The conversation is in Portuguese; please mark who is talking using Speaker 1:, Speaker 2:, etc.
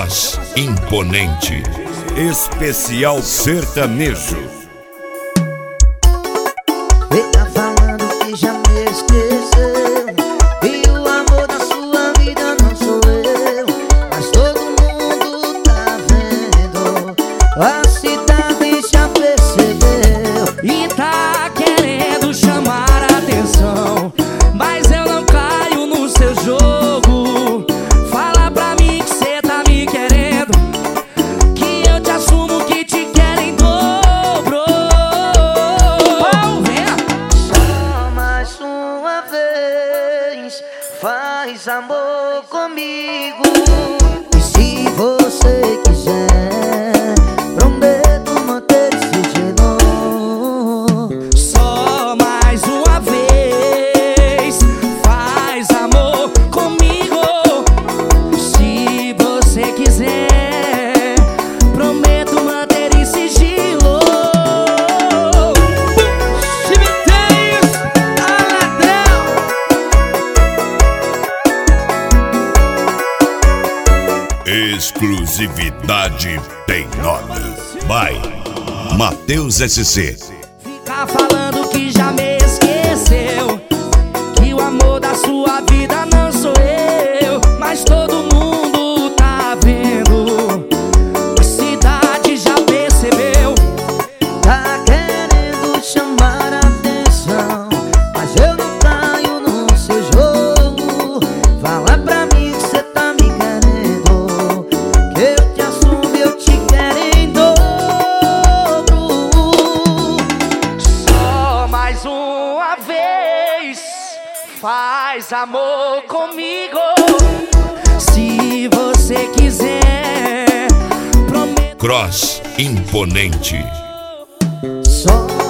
Speaker 1: Cross imponente, especial sertanejo.
Speaker 2: Tá falando que já me esqueceu, e o amor da sua vida não sou eu, mas todo mundo tá vendo, a cidade já percebeu
Speaker 3: e tá querendo chamar a atenção, mas eu não caio no seu jogo. Fala pra mim que cê tá me querendo, que eu te assumo que te quero em dobro.
Speaker 2: Só mais uma vez faz amor comigo, e se você quiser, prometo manter esse sigilo.
Speaker 3: Só mais uma vez faz amor comigo, se você quiser, prometo manter em sigilo. Se me tens a ladrão.
Speaker 1: Exclusividade tem nome. By Matheus SC.
Speaker 3: Fica falando que já me esqueceu, que o amor da sua vida não sou eu, mas todo mundo tá vendo, a cidade já percebeu.
Speaker 2: Tá querendo chamar a atenção, mas eu não caio no seu jogo. Fala pra mim que cê tá me querendo, que eu te assumo, eu te quero em dobro.
Speaker 3: Só mais uma vez faz amor comigo, se você quiser, prometo.
Speaker 1: Cross imponente.
Speaker 2: Só